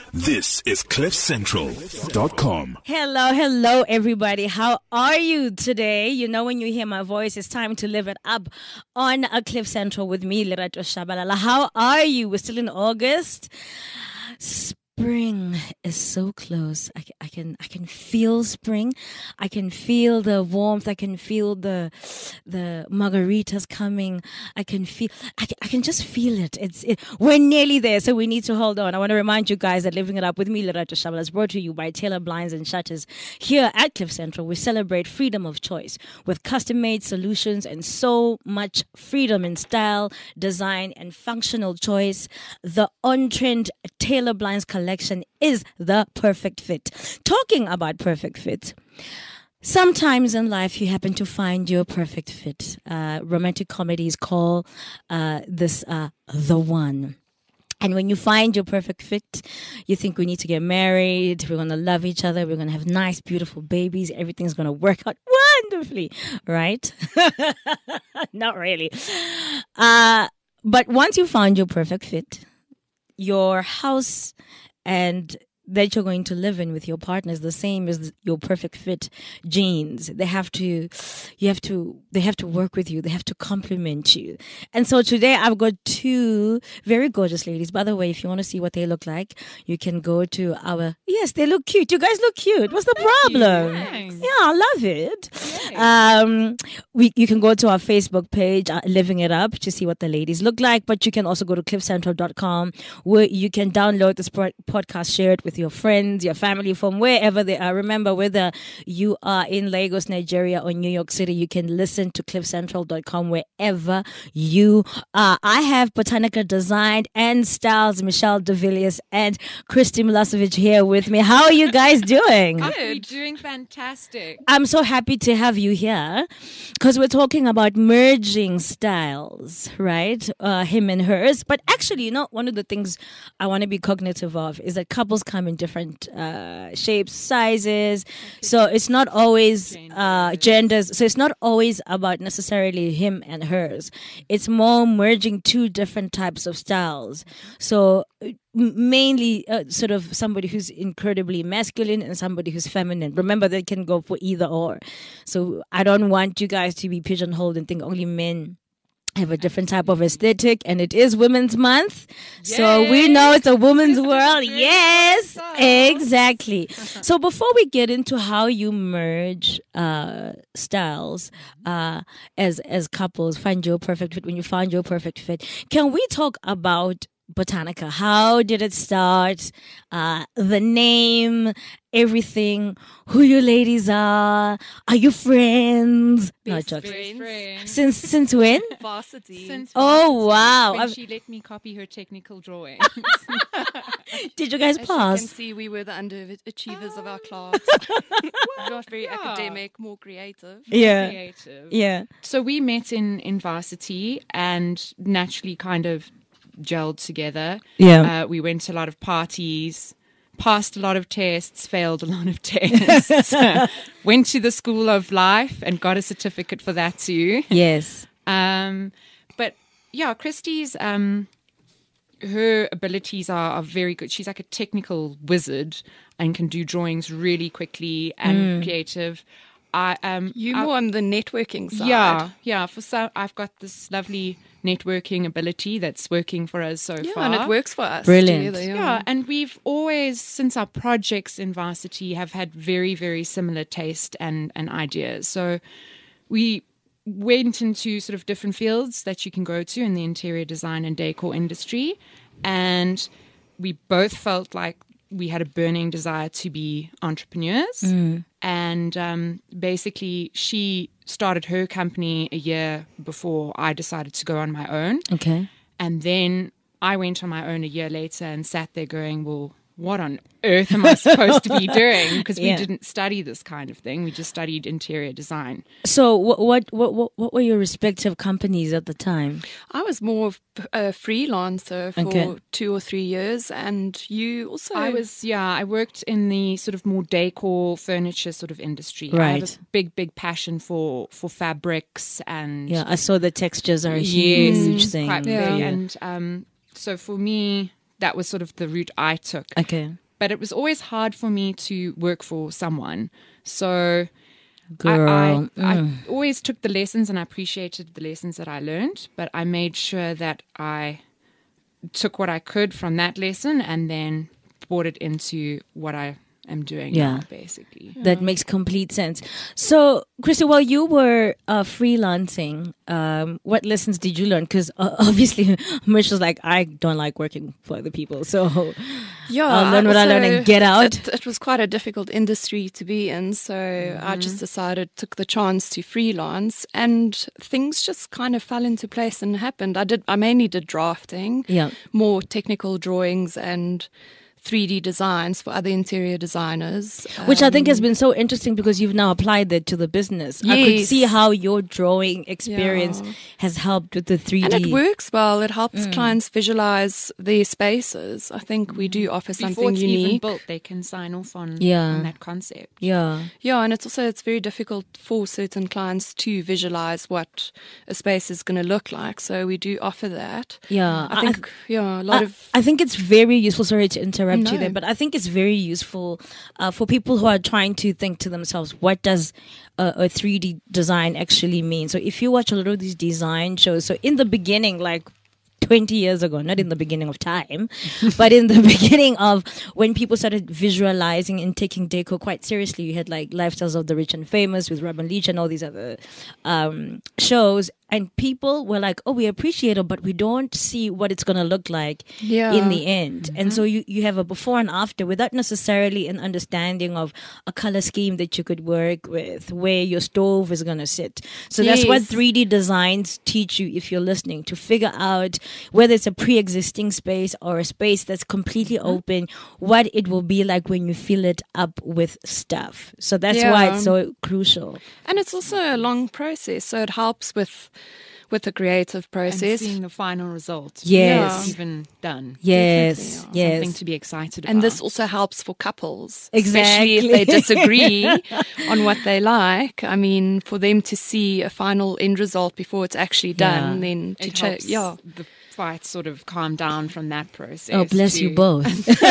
This is CliffCentral.com. Hello, everybody. How are you today? You know, when you hear my voice, it's time to live it up on a Cliff Central with me, Lerato Shabalala. How are you? We're still in August. Spring is so close. I can feel spring. I can feel the warmth. I can feel the margaritas coming. I can just feel it. We're nearly there, so we need to hold on. I want to remind you guys that Living It Up with me, Lerato Shabala, is brought to you by Taylor Blinds and Shutters. Here at Cliff Central, we celebrate freedom of choice with custom-made solutions and so much freedom in style, design, and functional choice. The on-trend Taylor Blinds collection is the perfect fit. Talking about perfect fit, sometimes in life you happen to find your perfect fit. Romantic comedies call this the one. And when you find your perfect fit, you think we need to get married, we're going to love each other, we're going to have nice, beautiful babies, everything's going to work out wonderfully, right? Not really. But once you find your perfect fit, your house and that you're going to live in with your partner is the same as your perfect fit genes. They have to work with you. They have to complement you. And so today I've got two very gorgeous ladies. By the way, if you want to see what they look like, you can go to yes, they look cute. You guys look cute. What's the problem? Yeah, I love it. You can go to our Facebook page, Living It Up, to see what the ladies look like. But you can also go to cliffcentral.com where you can download this podcast, share it with your friends, your family, from wherever they are. Remember, whether you are in Lagos, Nigeria, or New York City, you can listen to cliffcentral.com wherever you are. I have Botanica Design and Styles, Michelle De Villiers and Christy Milosevic here with me. How are you guys doing? Good. You're doing fantastic. I'm so happy to have you here because we're talking about merging styles, right? Him and hers. But actually, you know, one of the things I want to be cognitive of is that couples come in different shapes, sizes. So it's not always genders. So it's not always about necessarily him and hers. It's more merging two different types of styles. So mainly sort of somebody who's incredibly masculine and somebody who's feminine. Remember, they can go for either or. So I don't want you guys to be pigeonholed and think only men have a different type of aesthetic, and it is Women's Month. Yay. So we know it's a woman's world. Yes, exactly. So before we get into how you merge styles as couples, find your perfect fit, when you find your perfect fit, can we talk about Botanica? How did it start? The name, everything, who you ladies are you friends? Best no, jokes. friends. Since when? Varsity. Oh, wow. When she let me copy her technical drawings. Did you guys pass? As you can see, we were the underachievers of our class. Not very academic, more creative. Yeah. Yeah. So we met in varsity and naturally kind of gelled together. Yeah. We went to a lot of parties, passed a lot of tests, failed a lot of tests, went to the School of Life and got a certificate for that too. Yes. But yeah, Christy's, her abilities are very good. She's like a technical wizard and can do drawings really quickly and creative. More on the networking side. Yeah. I've got this lovely networking ability that's working for us so far. And it works for us. Brilliant. Together, Yeah, and we've always, since our projects in varsity, have had very, very similar taste and ideas. So we went into sort of different fields that you can go to in the interior design and decor industry. And we both felt like we had a burning desire to be entrepreneurs. And basically, she started her company a year before I decided to go on my own. Okay. And then I went on my own a year later and sat there going, well, what on earth am I supposed to be doing? Because we didn't study this kind of thing. We just studied interior design. So what were your respective companies at the time? I was more of a freelancer for 2 or 3 years, and you also... I worked in the sort of more decor furniture sort of industry. Right. I have a big passion for fabrics and... Yeah, I saw the textures are a huge thing. Quite big. And so for me... that was sort of the route I took. Okay. But it was always hard for me to work for someone. So Girl. I always took the lessons, and I appreciated the lessons that I learned, but I made sure that I took what I could from that lesson and then brought it into what I am doing now, basically. That makes complete sense. So, Christy, while you were freelancing, what lessons did you learn? Because obviously, Mish was like, I don't like working for other people. So, I'll learn what I learn and get out. It was quite a difficult industry to be in. So I just took the chance to freelance, and things just kind of fell into place and happened. I mainly did drafting, more technical drawings and 3D designs for other interior designers. Which I think has been so interesting because you've now applied that to the business. I could see how your drawing experience has helped with the 3D. And it works well. It helps clients visualize their spaces. I think we do offer something Before it's unique. even built, they can sign off on that concept. Yeah. Yeah, and it's very difficult for certain clients to visualize what a space is going to look like. So we do offer that. Yeah. I think, a lot of... I think it's very useful. Sorry to interrupt you there, but I think it's very useful for people who are trying to think to themselves, what does a 3D design actually mean? So if you watch a lot of these design shows, so in the beginning, like 20 years ago, not in the beginning of time, but in the beginning of when people started visualizing and taking deco quite seriously, you had like Lifestyles of the Rich and Famous with Robin Leach and all these other shows. And people were like, oh, we appreciate it, but we don't see what it's going to look like in the end. And so you have a before and after without necessarily an understanding of a color scheme that you could work with, where your stove is going to sit. So that's what 3D designs teach you if you're listening, to figure out whether it's a pre-existing space or a space that's completely open, what it will be like when you fill it up with stuff. So that's why it's so crucial. And it's also a long process, so it helps with the creative process. And seeing the final result. Yes. Even done. Yes. Yes. Something to be excited about. And this also helps for couples. Exactly. Especially if they disagree on what they like. I mean, for them to see a final end result before it's actually done, then to check. Yeah. The fight sort of calm down from that process. Oh, bless you both.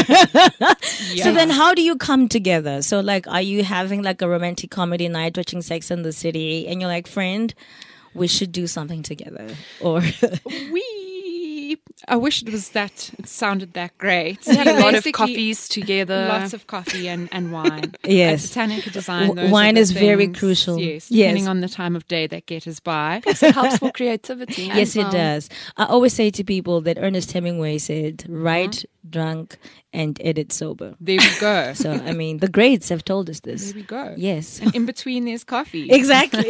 So then how do you come together? So like, are you having like a romantic comedy night watching Sex and the City and you're like, friend, we should do something together? Or I wish it sounded that great. We had a lot of coffees together. Lots of coffee and wine. Yes. At Botanica Design, those wine are the is very things, crucial. Yes, depending on the time of day that get us by. It helps for creativity. Yes, it does. I always say to people that Ernest Hemingway said, write drunk and edit sober. There we go. So, I mean, the greats have told us this. There we go. Yes. And in between there's coffee. Exactly.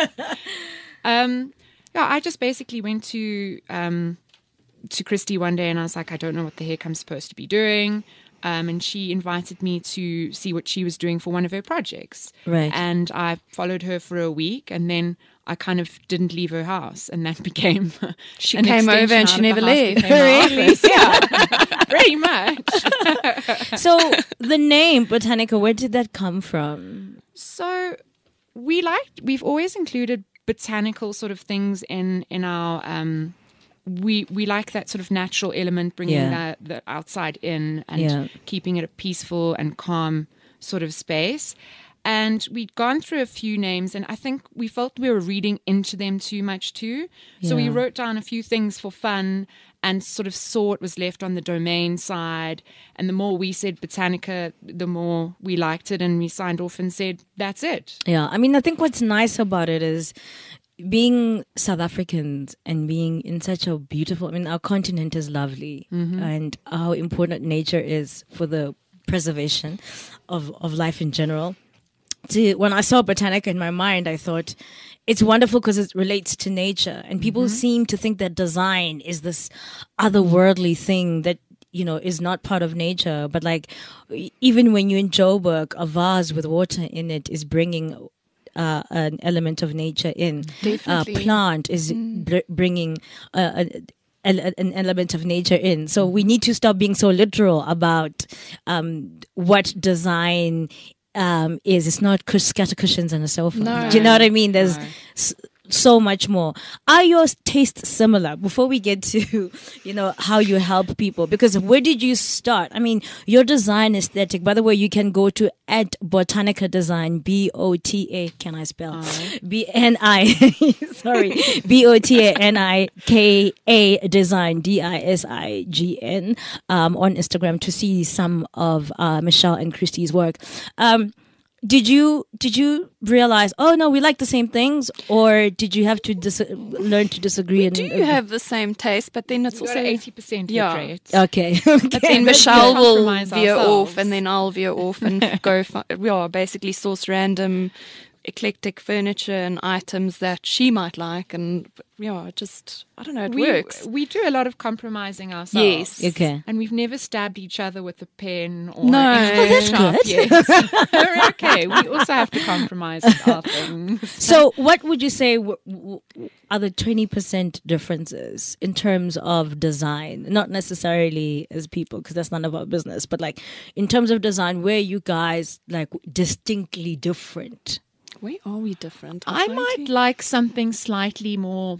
I just basically went to Christy one day and I was like, I don't know what the heck I'm supposed to be doing. And she invited me to see what she was doing for one of her projects. Right. And I followed her for a week and then I kind of didn't leave her house, and that became she came over and she never left. Really? Yeah, pretty much. So the name Botanica, where did that come from? So we've always included botanical sort of things in our we like that sort of natural element, bringing the outside in and keeping it a peaceful and calm sort of space. And we'd gone through a few names, and I think we felt we were reading into them too much too. So we wrote down a few things for fun and sort of saw it was left on the domain side. And the more we said Botanica, the more we liked it, and we signed off and said, that's it. Yeah, I mean, I think what's nice about it is being South Africans and being in such a beautiful, I mean, our continent is lovely, and how important nature is for the preservation of life in general. When I saw Botanica in my mind, I thought it's wonderful because it relates to nature, and people seem to think that design is this otherworldly thing that, you know, is not part of nature. But like, even when you're in Joburg, a vase with water in it is bringing an element of nature in. Definitely. A plant is bringing an element of nature in. So we need to stop being so literal about what design is. It's not scatter cushions and a sofa. No. Do you know what I mean? There's so much more. Are your tastes similar? Before we get to, how you help people, because where did you start? I mean, your design aesthetic, by the way, you can go to at Botanica Design, BOTA, can I spell? B-N-I, sorry, BOTANIKA Design, DISIGN, on Instagram to see some of Michelle and Christy's work. Did you realize, oh no, we like the same things, or did you have to learn to disagree? We do have the same taste, but then it's also 80% rate. Okay. But then Michelle will veer off, and then I'll veer off and go. Basically source random eclectic furniture and items that she might like, and I don't know, it works. We do a lot of compromising ourselves. Yes. Okay. And we've never stabbed each other with a pen or No. That's good. Yes. We're okay. We also have to compromise with our things. So what would you say are the 20% differences in terms of design? Not necessarily as people, because that's none of our business, but like in terms of design, where you guys like distinctly different? Where are we different? I might like something slightly more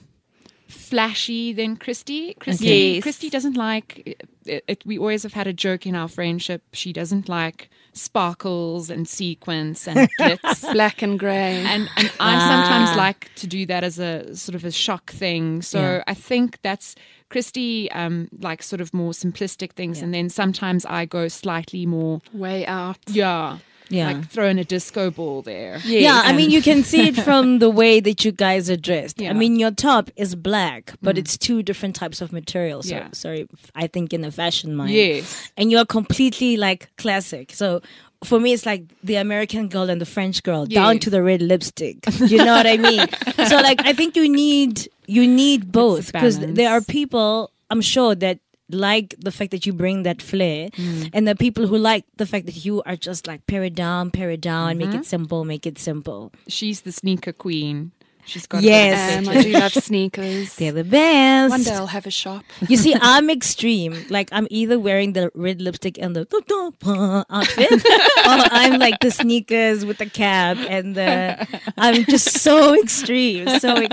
flashy than Christy. Yes. Christy doesn't like it. We always have had a joke in our friendship. She doesn't like sparkles and sequins and glitz. Black and grey. And I sometimes like to do that as a sort of a shock thing. So I think that's Christy like sort of more simplistic things, and then sometimes I go slightly more way out. Yeah. Like throwing a disco ball there. Yes. Yeah, I mean, you can see it from the way that you guys are dressed. Yeah. I mean, your top is black, but it's two different types of material. So, Yeah. sorry, I think in a fashion mind. Yes. And you're completely like classic. So, for me, it's like the American girl and the French girl, down Yes. to the red lipstick. You know what I mean? So, like, I think you need both, because balance. there are people, I'm sure, that like the fact that you bring that flair, and the people who like the fact that you are just like pare it down, make it simple. She's the sneaker queen. She's got Yes. I do love sneakers. They're the best. One day I'll have a shop. You see, I'm extreme. Like, I'm either wearing the red lipstick and the outfit, or I'm like the sneakers with the cap and I'm just so extreme.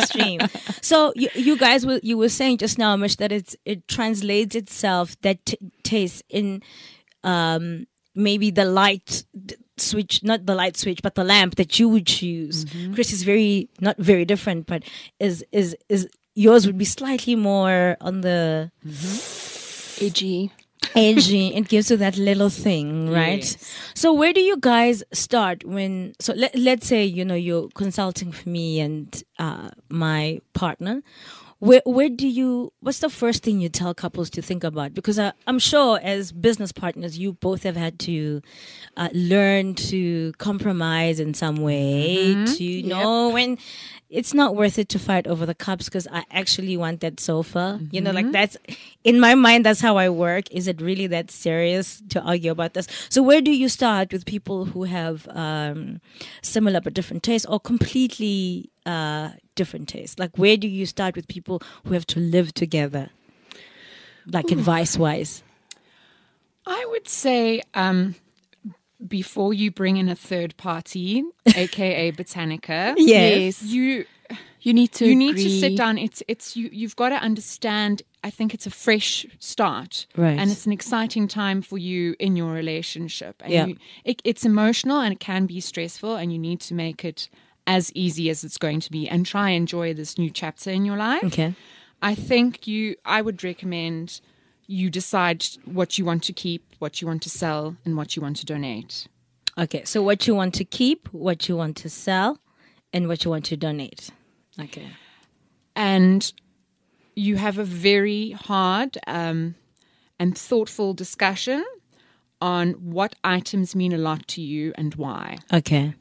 So you guys you were saying just now, Mish, that it translates itself, that taste in maybe the light switch, not the light switch, but the lamp that you would choose. Chris is not very different, but is yours would be slightly more on the Edgy. It gives you that little thing, right? Yes. So where do you guys start when, so let's say, you're consulting for me and my partner. What's the first thing you tell couples to think about? Because I'm sure as business partners, you both have had to learn to compromise in some way to know when it's not worth it to fight over the cups, because I actually want that sofa. Like that's, in my mind, that's how I work. Is it really that serious to argue about this? So where do you start with people who have similar but different tastes, or completely different tastes? Like, where do you start with people who have to live together, like advice wise? I would say before you bring in a third party, aka Botanica, Yes. you need to sit down. You've got to understand. I think it's a fresh start, Right. and it's an exciting time for you in your relationship. And it's emotional and it can be stressful, and you need to make it as easy as it's going to be, and try and enjoy this new chapter in your life. Okay. I think I would recommend you decide what you want to keep, what you want to sell, and what you want to donate. Okay. So what you want to keep, what you want to sell, and what you want to donate. Okay. And you have a very hard and thoughtful discussion on what items mean a lot to you and why. Okay.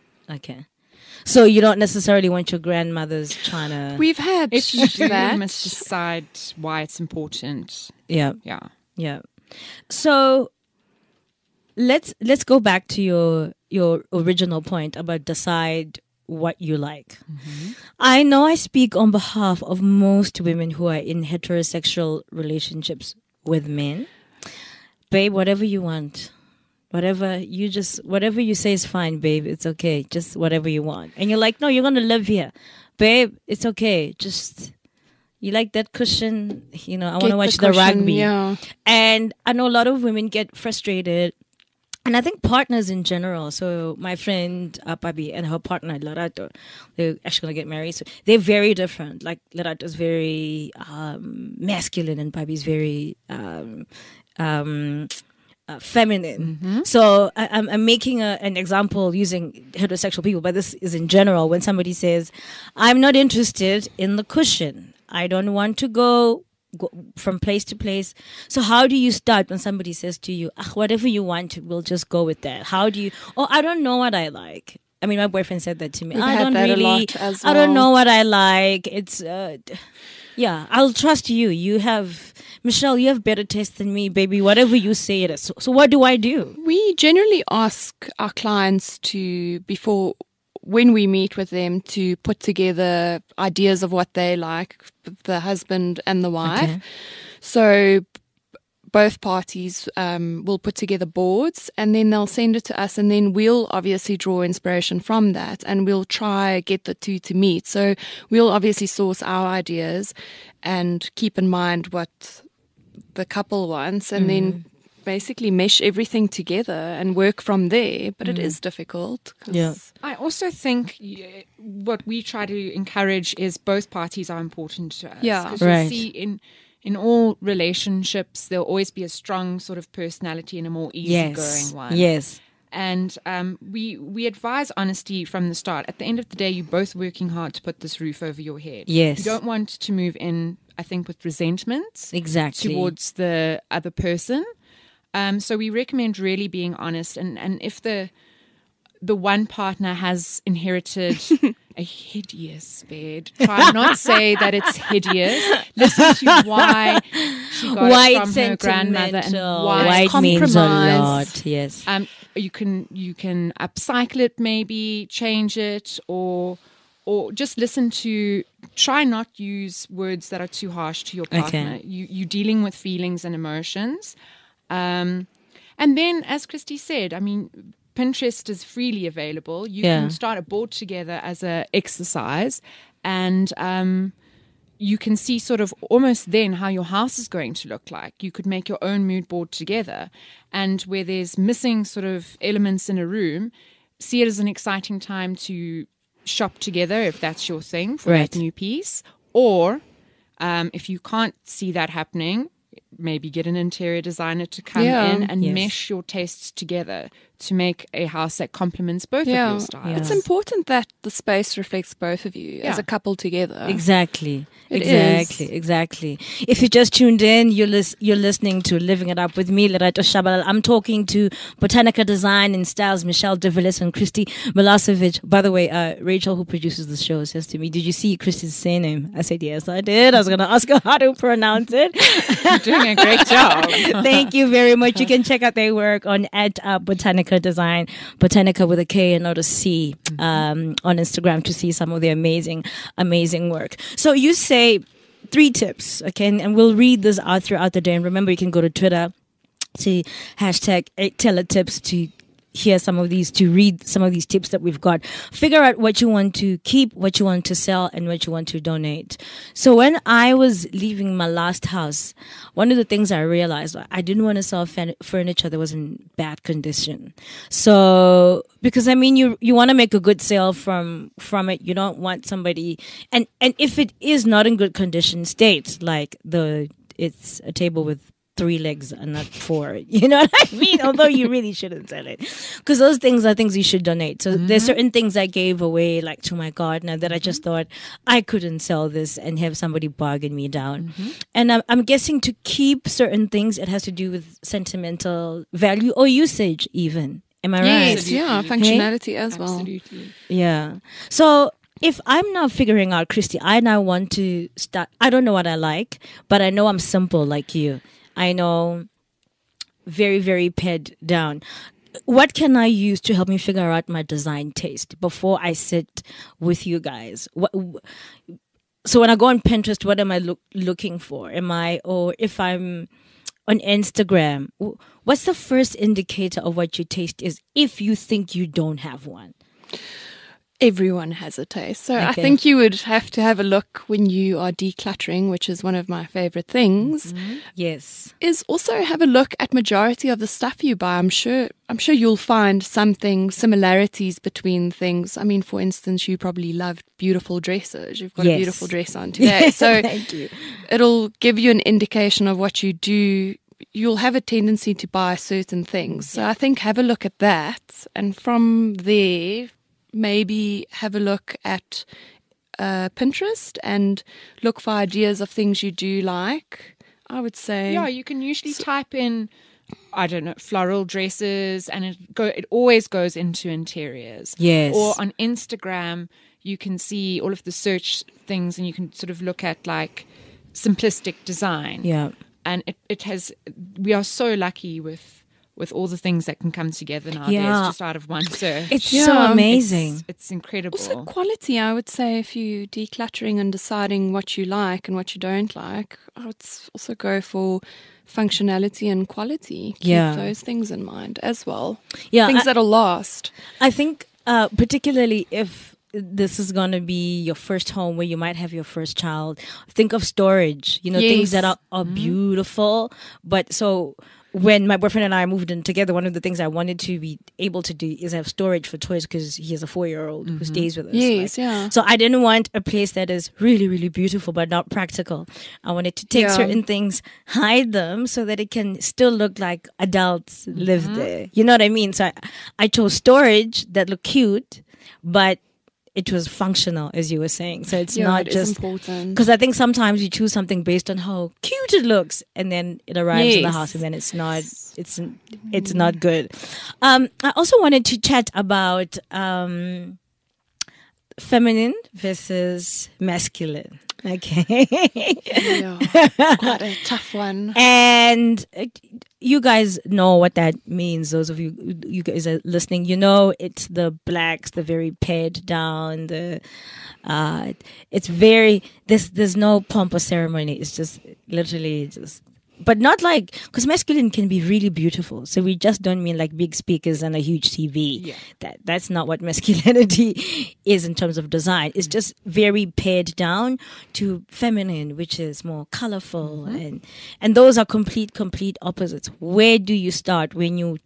So you don't necessarily want your grandmother's trying to... We've had If you do, that. you must decide why it's important. Yeah. Yeah. So let's go back to your original point about decide what you like. I know I speak on behalf of most women who are in heterosexual relationships with men. Babe, whatever you want. Whatever you say is fine, babe. It's okay. Just whatever you want. And you're like, no, you're going to live here. babe, it's okay. Just, you like that cushion? You know, I want Get to watch the the cushion, rugby. yeah. And I know a lot of women get frustrated. And I think partners in general. So my friend Pabi and her partner Lerato, they're actually gonna get married. So they're very different. Like Lerato's very masculine, and Pabi's very feminine. So I'm making an example using heterosexual people, but this is in general. When somebody says, "I'm not interested in the cushion. I don't want to go from place to place." So how do you start when somebody says to you, whatever you want, we'll just go with that? How do you, I don't know what I like. I mean, my boyfriend said that to me. We've I had don't that a really, lot as I don't well. know what I like. It's, yeah, I'll trust you. You have, Michelle, you have better taste than me, baby. Whatever you say it is. So what do I do? We generally ask our clients to, when we meet with them, to put together ideas of what they like, the husband and the wife. Okay. So both parties will put together boards, and then they'll send it to us, and then we'll obviously draw inspiration from that, and we'll try get the two to meet. So we'll obviously source our ideas and keep in mind what the couple wants, and then basically mesh everything together and work from there. But it is difficult. 'Cause Yeah. I also think what we try to encourage is both parties are important to us. Yeah. 'Cause Right. you see in all relationships, there'll always be a strong sort of personality and a more easygoing one. Yes. And we advise honesty from the start. At the end of the day, you're both working hard to put this roof over your head. Yes. You don't want to move in, I think, with resentment Exactly. towards the other person. So we recommend really being honest. And if the one partner has inherited a hideous bed, try not say that it's hideous. Listen to why she got it from her grandmother and why White means a compromise. lot. Yes. you can upcycle it, maybe change it, or just listen to. Try not use words that are too harsh to your partner. Okay. You're dealing with feelings and emotions, and then, as Christy said, I mean, Pinterest is freely available. You can start a board together as an exercise, and you can see sort of almost then how your house is going to look like. You could make your own mood board together, and where there's missing sort of elements in a room, see it as an exciting time to shop together if that's your thing for Right. that new piece. Or if you can't see that happening, maybe get an interior designer to come Yeah. in and Yes. mesh your tastes together to make a house that complements both of Yeah. your styles. It's important that the space reflects both of you as Yeah. a couple together. Exactly. It Exactly. is. Exactly. If you just tuned in, you're listening to Living It Up with me, Lerato Shabalala. I'm talking to Botanica Design and Styles, Michelle De Villiers and Christy Milosevic. By the way, Rachel, who produces the show, says to me, "Did you see Christy's surname?" I said, "Yes, I did. I was going to ask her how to pronounce it." You're doing a great job. Thank you very much. You can check out their work on at Botanica Design, Botanica with a K and not a C, on Instagram to see some of their amazing work. So you say 3 tips, okay, and we'll read this out throughout the day. And remember, you can go to Twitter to hashtag #TellerTips to hear some of these, to read some of these tips that we've got. Figure out what you want to keep, what you want to sell, and what you want to donate. So when I was leaving my last house, one of the things I realized, I didn't want to sell furniture that was in bad condition. So, because I mean, you want to make a good sale from it. You don't want somebody, and if it is not in good condition, state like it's a table with 3 legs and not 4. You know what I mean? Although you really shouldn't sell it, because those things are things you should donate. So there's certain things I gave away, like to my gardener, that I just thought I couldn't sell this and have somebody bargain me down. And I'm guessing to keep certain things, it has to do with sentimental value or usage even. Am I right? Yes, yeah, functionality as well. Absolutely. Yeah. So if I'm now figuring out, Christy, I now want to start, I don't know what I like, but I know I'm simple like you. I know very, very pared down. What can I use to help me figure out my design taste before I sit with you guys? So when I go on Pinterest, what am I looking for? Or if I'm on Instagram, what's the first indicator of what your taste is if you think you don't have one? Everyone has a taste. So I Okay. think you would have to have a look when you are decluttering, which is one of my favorite things, Yes. is also have a look at majority of the stuff you buy. I'm sure you'll find similarities between things. I mean, for instance, you probably love beautiful dresses. You've got a Yes. beautiful dress on today. So Thank you. it'll give you an indication of what you do. You'll have a tendency to buy certain things. So I think have a look at that. And from there, maybe have a look at Pinterest and look for ideas of things you do like. I would say. Yeah, you can usually type in, I don't know, floral dresses, and it always goes into interiors. Yes. Or on Instagram, you can see all of the search things, and you can sort of look at like simplistic design. Yeah. And we are so lucky with all the things that can come together nowadays Yeah. just out of one search. It's Yeah. so amazing. It's incredible. Also quality, I would say, if you're decluttering and deciding what you like and what you don't like, I would also go for functionality and quality. Keep Yeah. those things in mind as well. Yeah, Things I- that'll last. I think, particularly if this is going to be your first home where you might have your first child, think of storage, things Yes. that are beautiful. But so when my boyfriend and I moved in together, one of the things I wanted to be able to do is have storage for toys because he has a 4-year-old who stays with us. Yes, yeah. So I didn't want a place that is really, really beautiful but not practical. I wanted to take Yeah. certain things, hide them so that it can still look like adults live there. You know what I mean? So I chose storage that looked cute, but it was functional, as you were saying. So it's not it is just important. because I think sometimes you choose something based on how cute it looks, and then it arrives in the Yes. house, and then it's not good. I also wanted to chat about feminine versus masculine. Okay. Yeah, quite a tough one. And you guys know what that means. Those of you guys are listening, it's the blacks, the very pared down, it's very, there's no pomp or ceremony. It's just literally just, but not like, because masculine can be really beautiful. So we just don't mean like big speakers and a huge TV. Yeah. That's not what masculinity is in terms of design. It's just very pared down to feminine, which is more colorful. And those are complete opposites. Where do you start when you're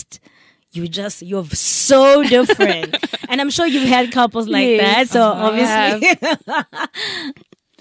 so different? And I'm sure you've had couples like Yes, that. So I obviously.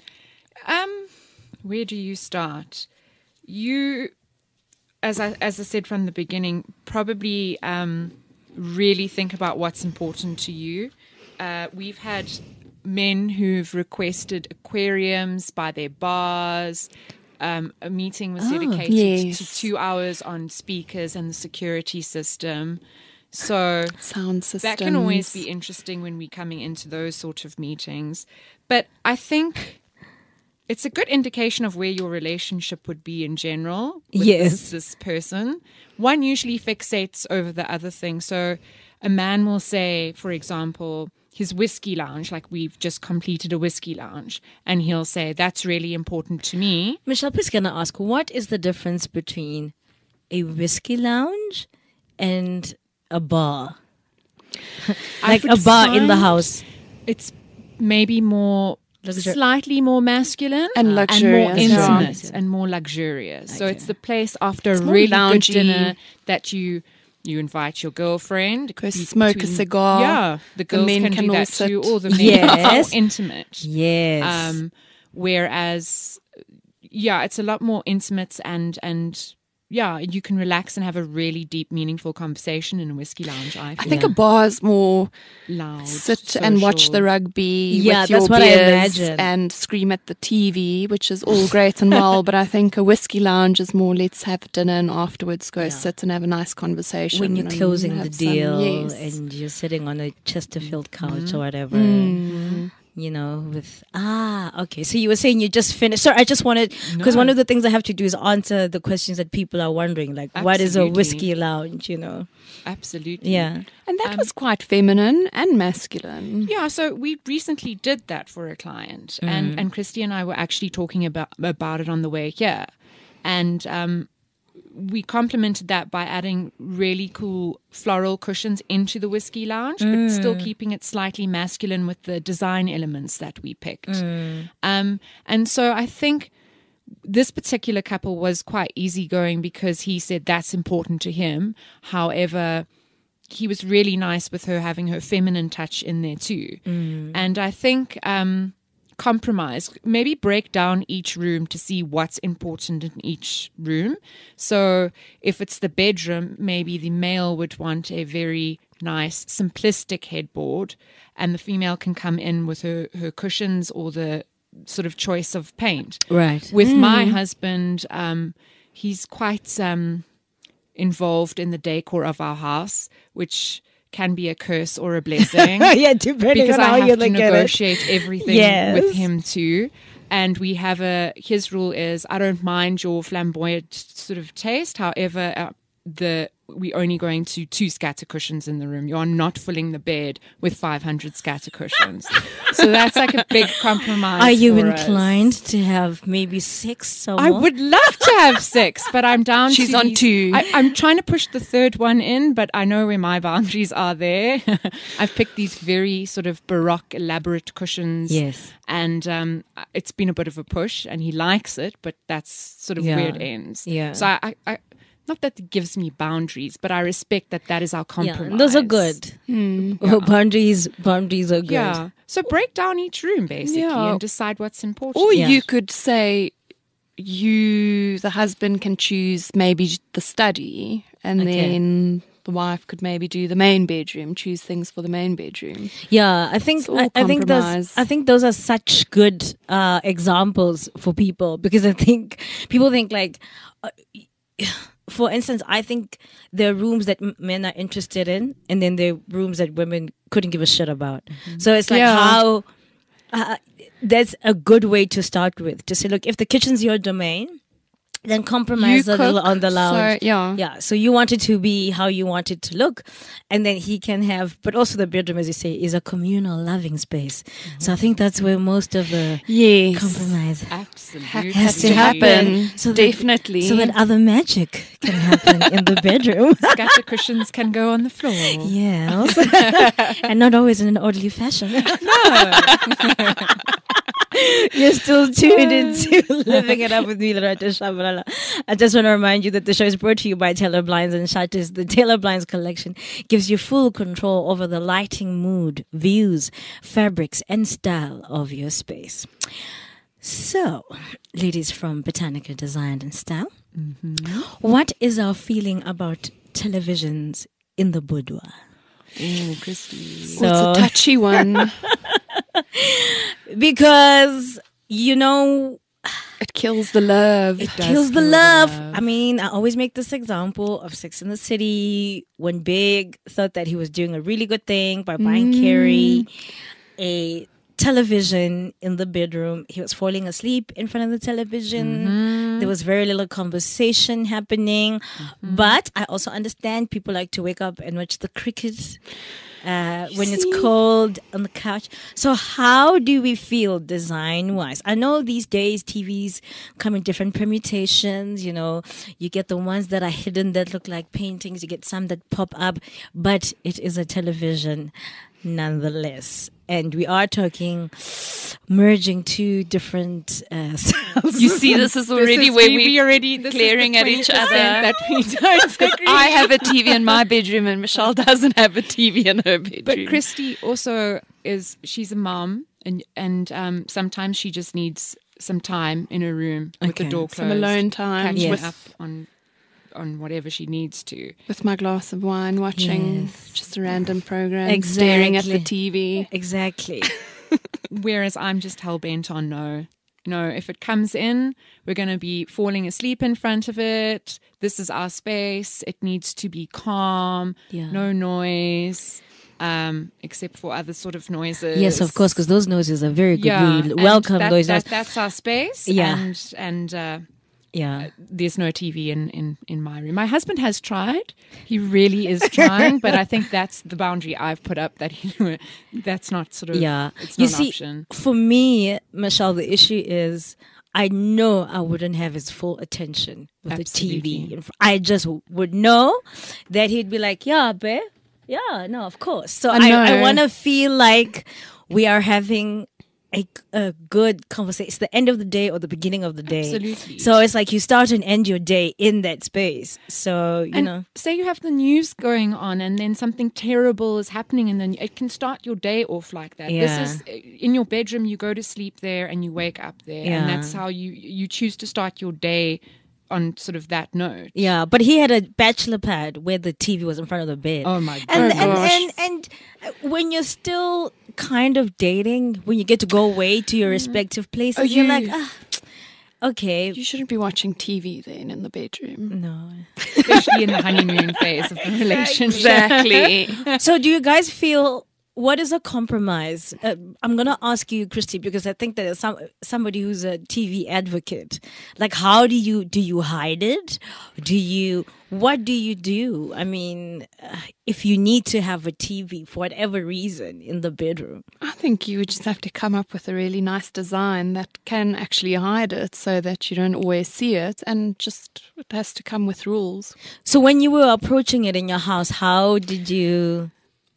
Where do you start? You, as I said from the beginning, probably really think about what's important to you. We've had men who've requested aquariums by their bars. A meeting was dedicated yes. to 2 hours on speakers and the security system. So Sound systems. that can always be interesting when we're coming into those sort of meetings. But I think it's a good indication of where your relationship would be in general with Yes. this person. One usually fixates over the other thing. So a man will say, for example, his whiskey lounge, like we've just completed a whiskey lounge, and he'll say, that's really important to me. Michelle, please can I ask, what is the difference between a whiskey lounge and a bar? Like would a bar in the find house. It's maybe more slightly more masculine And luxurious, and yeah. more intimate and more luxurious. So it's the place after a more really good loungy. dinner that you invite your girlfriend. Go smoke a cigar. Yeah, the girls men can can do all that too. sit. Or the men. Yes. It's more intimate. Yes. Whereas, it's a lot more intimate and you can relax and have a really deep, meaningful conversation in a whiskey lounge. I think a bar is more loud, sit and watch social. the rugby Yeah, with your that's what I beers imagine. and scream at the TV, which is all great and well. But I think a whiskey lounge is more let's have dinner and afterwards go sit and have a nice conversation. when you're and closing the have some- deal yes. and you're sitting on a Chesterfield couch or whatever. Okay. So you were saying you just finished. Sorry, I just wanted, because one of the things I have to do is answer the questions that people are wondering, like, what is a Absolutely. whiskey lounge, Absolutely. Yeah. And that was quite feminine and masculine. Yeah, so we recently did that for a client, and Christy and I were actually talking about it on the way here, and we complemented that by adding really cool floral cushions into the whiskey lounge, but still keeping it slightly masculine with the design elements that we picked. And so I think this particular couple was quite easygoing because he said that's important to him. However, he was really nice with her having her feminine touch in there too. And I think compromise, maybe break down each room to see what's important in each room. So if it's the bedroom, maybe the male would want a very nice simplistic headboard, and the female can come in with her cushions or the sort of choice of paint. Right. With my husband, he's quite involved in the decor of our house, which can be a curse or a blessing. Yeah, depending because on how I you have to look at it. negotiate everything with him too. And we have his rule is, I don't mind your flamboyant sort of taste. However, we're only going to 2 scatter cushions in the room. You are not filling the bed with 500 scatter cushions. So that's like a big compromise. Are you for inclined us. to have maybe 6 or more? I would love to have 6, but I'm down She's to on 2. I'm trying to push the 3rd one in, but I know where my boundaries are there. I've picked these very sort of Baroque, elaborate cushions. Yes. And it's been a bit of a push, and he likes it, but that's sort of where it ends. Yeah. So I not that it gives me boundaries, but I respect that is our compromise. Yeah, those are good. Boundaries are good. Yeah. So break down each room basically Yeah. and decide what's important. Or Yeah. you could say the husband can choose maybe the study, and then the wife could maybe do the main bedroom, choose things for the main bedroom. Yeah, I think It's all I think compromise. those are such good examples for people, because I think people think like, for instance, I think there are rooms that men are interested in, and then there are rooms that women couldn't give a shit about. So it's like how that's a good way to start with, to say, look, if the kitchen's your domain, then compromise You a little cook, on the lounge. so, yeah. Yeah. So you want it to be how you want it to look. And then he can have, but also the bedroom, as you say, is a communal loving space. So I think that's where most of the compromise Absolutely. has to happen. So that- Definitely. so that other magic can happen in the bedroom. Scatter cushions can go on the floor. Yes. And not always in an orderly fashion. You're still tuned into Living It Up with me, Lerato Shabalala. I just want to remind you that the show is brought to you by Taylor Blinds and Shutters. The Taylor Blinds collection gives you full control over the lighting, mood, views, fabrics, and style of your space. So, ladies from Botanica Design and Style, what is our feeling about televisions in the boudoir? Oh, Christy. It's a touchy one. Because, you know, It kills the love. it kills the love. I mean, I always make this example of Sex and the City, when Big thought that he was doing a really good thing by buying Carrie a television in the bedroom. He was falling asleep in front of the television. There was very little conversation happening. But I also understand people like to wake up and watch the cricket when it's cold on the couch. So how do we feel design-wise? I know these days TVs come in different permutations. You know, you get the ones that are hidden that look like paintings. You get some that pop up. But it is a television nonetheless. And we are talking merging two different You see, this is already where we're already glaring at each other. that we don't agree. I have a TV in my bedroom and Michelle doesn't have a TV in her bedroom. But Christy also she's a mom, and sometimes she just needs some time in her room with the door closed. Some alone time. Catching Yes. up on whatever she needs to. With my glass of wine, watching just a random program, Exactly. staring at the TV. Exactly. Whereas I'm just hell-bent on no, if it comes in, we're going to be falling asleep in front of it. This is our space. It needs to be calm, no noise, except for other sort of noises. Yes, of course, because those noises are very good. Yeah, We and welcome those noises. That's our space. Yeah. And Yeah. there's no TV in my room. My husband has tried. He really is trying, but I think that's the boundary I've put up, that that's not sort of, Yeah. it's You not an see, option. for me, Michelle, the issue is I know I wouldn't have his full attention with Absolutely. the TV. I just would know that he'd be like, yeah, babe. Yeah, no, of course. So I want to feel like we are having a good conversation. It's the end of the day or the beginning of the day. Absolutely. So it's like you start and end your day in that space. So, you know. Say you have the news going on and then something terrible is happening and then it can start your day off like that. Yeah. This is in your bedroom, you go to sleep there and you wake up there. Yeah. And that's how you choose to start your day on sort of that note. Yeah, but he had a bachelor pad where the TV was in front of the bed. Oh my And gosh. and when you're still kind of dating, when you get to go away to your respective places, you're like, okay. You shouldn't be watching TV then in the bedroom. No. Especially in the honeymoon phase of the relationship. Exactly. So do you guys feel, what is a compromise? I'm going to ask you, Christy, because I think that as somebody who's a TV advocate, like how do you hide it? What do you do? I mean, if you need to have a TV for whatever reason in the bedroom. I think you would just have to come up with a really nice design that can actually hide it so that you don't always see it, and just it has to come with rules. So when you were approaching it in your house, how did you...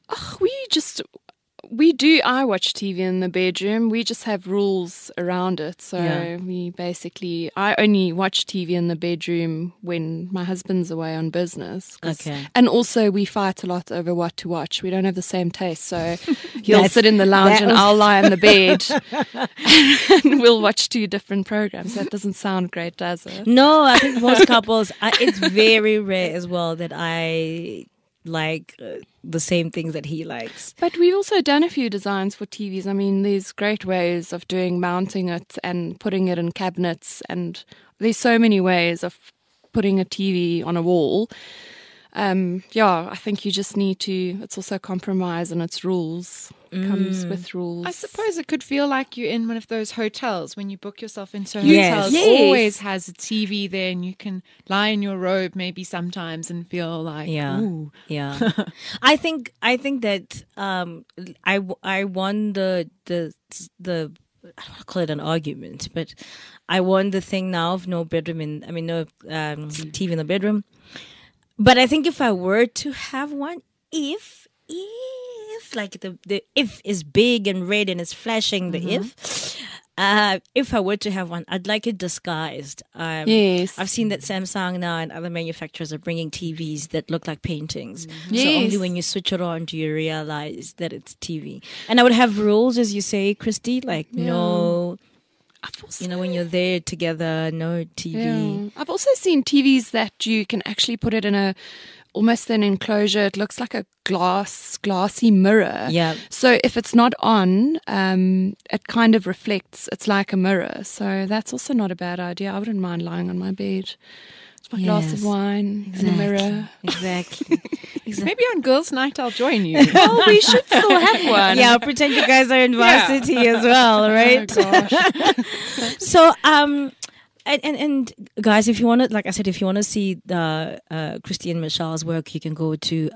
I watch TV in the bedroom. We just have rules around it. So I only watch TV in the bedroom when my husband's away on business. Okay. And also we fight a lot over what to watch. We don't have the same taste. So he'll sit in the lounge and I'll lie in the bed and we'll watch two different programs. That doesn't sound great, does it? No, I think most couples, it's very rare as well that I like the same things that he likes. But we've also done a few designs for TVs. I mean, there's great ways of mounting it and putting it in cabinets, and there's so many ways of putting a TV on a wall. I think you just need to, it's also compromise and its rules. Comes with rules. I suppose it could feel like you're in one of those hotels when you book yourself into Yes. hotels. Yes. Always has a TV there, and you can lie in your robe maybe sometimes and feel like, ooh. Yeah. I think that I won the I don't want to call it an argument, but I won the thing now of no TV in the bedroom. But I think if I were to have one, if like the if is big and red and it's flashing the if I were to have one, I'd like it disguised. Yes. I've seen that Samsung now and other manufacturers are bringing TVs that look like paintings. So Yes. only when you switch it on do you realize that it's TV. And I would have rules, as you say, Christy, like no, when you're there together, no TV. Yeah. I've also seen TVs that you can actually put it in almost an enclosure. It looks like a glassy mirror. Yeah. So if it's not on, it kind of reflects. It's like a mirror. So that's also not a bad idea. I wouldn't mind lying on my bed. It's my glass of wine in a mirror. Exactly. Maybe on girls' night I'll join you. Oh, we should still have one. Yeah, pretend you guys are in varsity as well, right? Oh, gosh. So, and guys, if you want to, like I said, if you want to see the Christy and Michelle's work, you can go to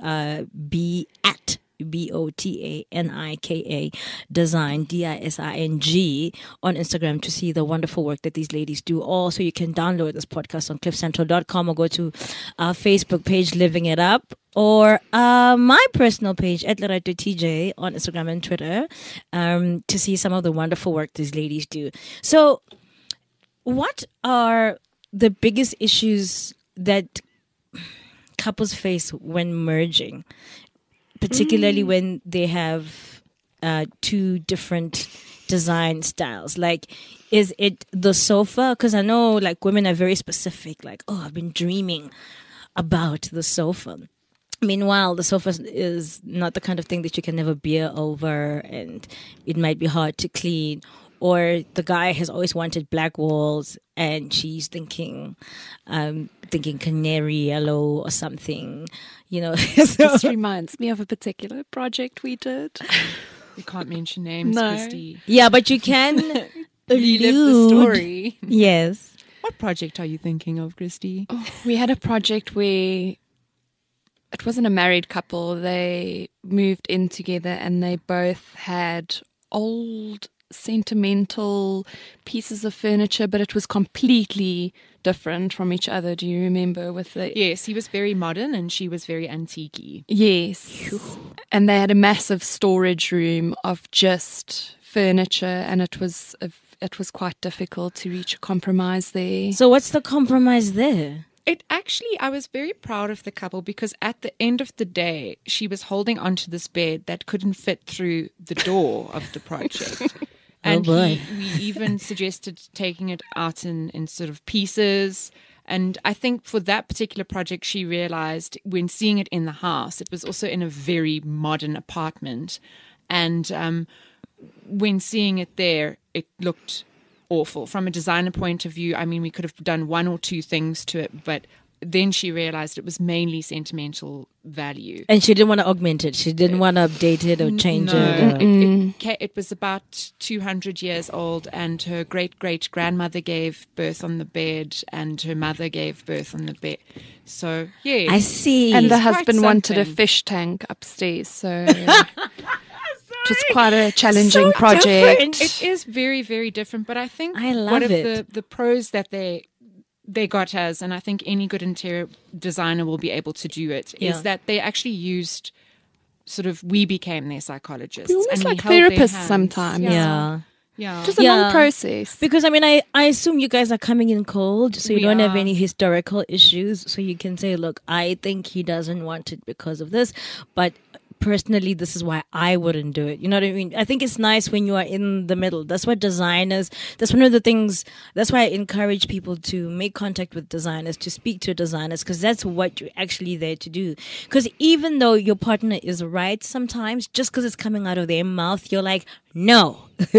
BOTANIKA Design DISING on Instagram to see the wonderful work that these ladies do. Also, you can download this podcast on cliffcentral.com or go to our Facebook page, Living It Up, or my personal page at Lerato TJ on Instagram and Twitter to see some of the wonderful work these ladies do. So, what are the biggest issues that couples face when merging, particularly when they have two different design styles? Like, is it the sofa? Because I know like women are very specific, like, oh, I've been dreaming about the sofa. Meanwhile, the sofa is not the kind of thing that you can never beer over, and it might be hard to clean. Or the guy has always wanted black walls and she's thinking canary yellow or something, So. This reminds me of a particular project we did. You can't mention names, No. Christy. Yeah, but you can Relive the allude. story. Yes. What project are you thinking of, Christy? We had a project where it wasn't a married couple. They moved in together and they both had old sentimental pieces of furniture, but it was completely different from each other. Do you remember with the... Yes, he was very modern and she was very antique-y. Yes. And they had a massive storage room of just furniture, and it was quite difficult to reach a compromise there. So what's the compromise there? I was very proud of the couple because at the end of the day, she was holding onto this bed that couldn't fit through the door of the project. And we even suggested taking it out in sort of pieces. And I think for that particular project, she realized when seeing it in the house, it was also in a very modern apartment. And when seeing it there, it looked awful. From a designer point of view, I mean, we could have done one or two things to it, but then she realized it was mainly sentimental value. And she didn't want to augment it. She didn't want to update it or change it. It was about 200 years old, and her great-great-grandmother gave birth on the bed, and her mother gave birth on the bed. So, yeah. I see. And the husband wanted a fish tank upstairs, so... Just quite a challenging project. Different. It is very, very different, but I think I love one of it. the pros that they got us, and I think any good interior designer will be able to do it, is that they actually used sort of, we became their psychologists. We're almost and like therapists sometimes. Yeah. Just a long process. Because, I mean, I assume you guys are coming in cold, so you don't have any historical issues. So you can say, look, I think he doesn't want it because of this, but personally, this is why I wouldn't do it. You know what I mean? I think it's nice when you are in the middle. That's what designers, that's one of the things, that's why I encourage people to make contact with designers, to speak to designers, because that's what you're actually there to do. Because even though your partner is right sometimes, just because it's coming out of their mouth, you're like, no. and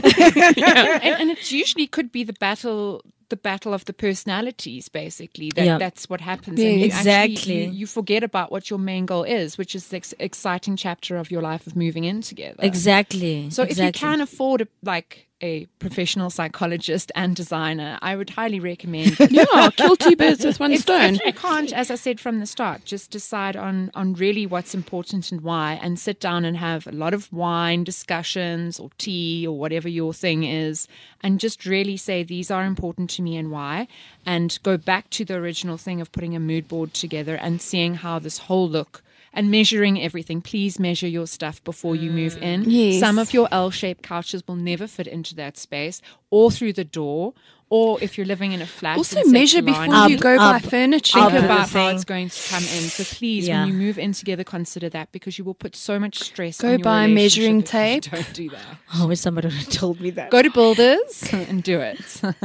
it usually could be the battle of the personalities, basically. That's what happens. Yeah, and you exactly. Actually, you forget about what your main goal is, which is the exciting chapter of your life of moving in together. Exactly. So if you can afford a professional psychologist and designer, I would highly recommend. Kill two birds with one stone. If you can't, as I said from the start, just decide on really what's important and why, and sit down and have a lot of wine discussions or tea or whatever your thing is, and just really say, these are important to me and why, and go back to the original thing of putting a mood board together and seeing how this whole look, and measuring everything. Please measure your stuff before you move in. Yes. Some of your L-shaped couches will never fit into that space, or through the door, or if you're living in a flat. Also measure before you go buy furniture. Think about how it's going to come in. So please, when you move in together, consider that, because you will put so much stress on your buy measuring tape. Don't do that. I wish somebody would have told me that. Go to Builders and do it.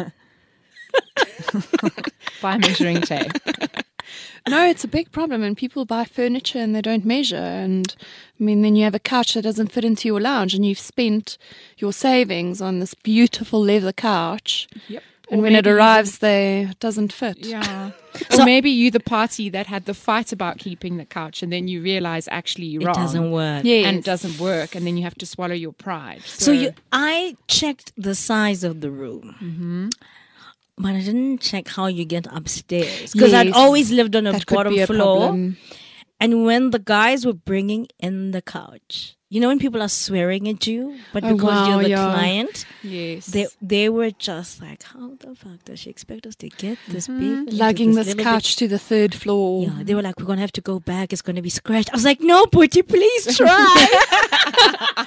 Buy measuring tape. No, it's a big problem, and people buy furniture and they don't measure. And I mean, then you have a couch that doesn't fit into your lounge, and you've spent your savings on this beautiful leather couch. Yep. And when it arrives there, it doesn't fit. Yeah. Or maybe you, the party that had the fight about keeping the couch, and then you realize actually you're wrong. It doesn't work. Yes. And it doesn't work, and then you have to swallow your pride. So I checked the size of the room. Mm-hmm. But I didn't check how you get upstairs, because I'd always lived on a bottom floor. Problem. And when the guys were bringing in the couch, you know when people are swearing at you, but because you're the client, yes, they were just like, how the fuck does she expect us to get this big? Lugging this couch to the third floor. Yeah, they were like, we're going to have to go back. It's going to be scratched. I was like, no, Putty, please try.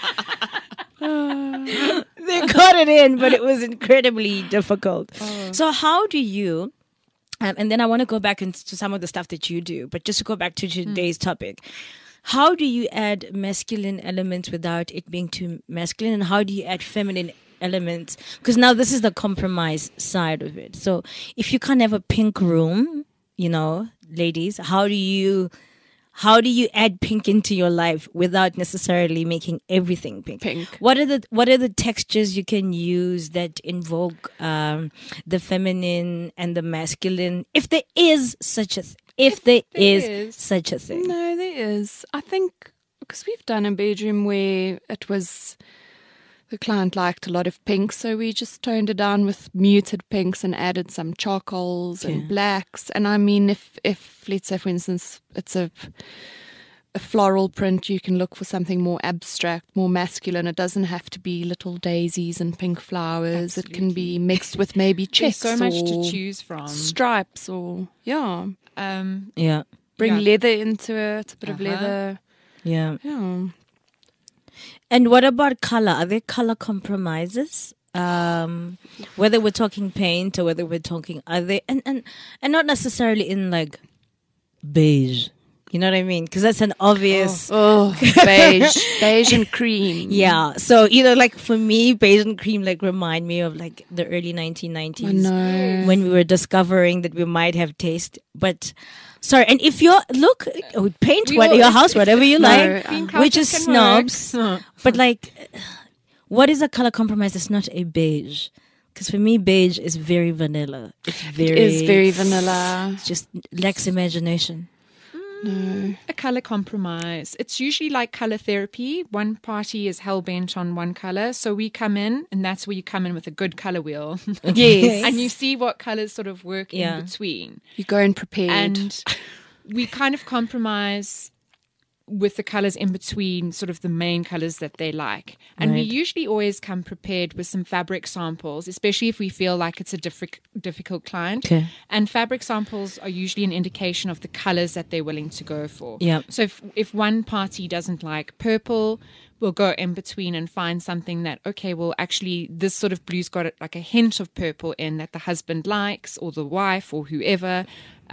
They got it in, but it was incredibly difficult. So how do you, and then I want to go back into some of the stuff that you do, but just to go back to today's topic, how do you add masculine elements without it being too masculine, and how do you add feminine elements? Because now this is the compromise side of it. So if you can't have a pink room, you know, ladies, how do you add pink into your life without necessarily making everything pink? What are the textures you can use that invoke the feminine and the masculine, if there is such a thing? If there is such a thing. No, there is. I think because we've done a bedroom where it was, the client liked a lot of pink, so we just toned it down with muted pinks and added some charcoals and blacks. And I mean, if let's say, for instance, it's a a floral print, you can look for something more abstract, more masculine. It doesn't have to be little daisies and pink flowers. Absolutely. It can be mixed with maybe checks. There's so much or to choose from. stripes or Yeah. bring Yeah. leather into it, a bit of leather. Yeah. Yeah. And what about color? Are there color compromises? Whether we're talking paint or whether we're talking other, and not necessarily in like beige. You know what I mean? Because that's an obvious. Beige and cream. Yeah. So like for me, beige and cream like remind me of like the early 1990s I know. when we were discovering that we might have taste. But sorry, and if paint your house whatever you like, we're just snobs. But like, what is a color compromise that's not a beige? Because for me, beige is very vanilla. It is very vanilla. It just lacks imagination. No. A color compromise. It's usually like color therapy. One party is hell bent on one color. So we come in, and that's where you come in with a good color wheel. Yes. And you see what colors sort of work in between. You go in prepared. And we kind of compromise with the colors in between sort of the main colors that they like. And we usually always come prepared with some fabric samples, especially if we feel like it's a difficult client. Okay. And fabric samples are usually an indication of the colors that they're willing to go for. Yeah. So if one party doesn't like purple, we'll go in between and find something that, okay, well, actually this sort of blue's got like a hint of purple in that the husband likes or the wife or whoever.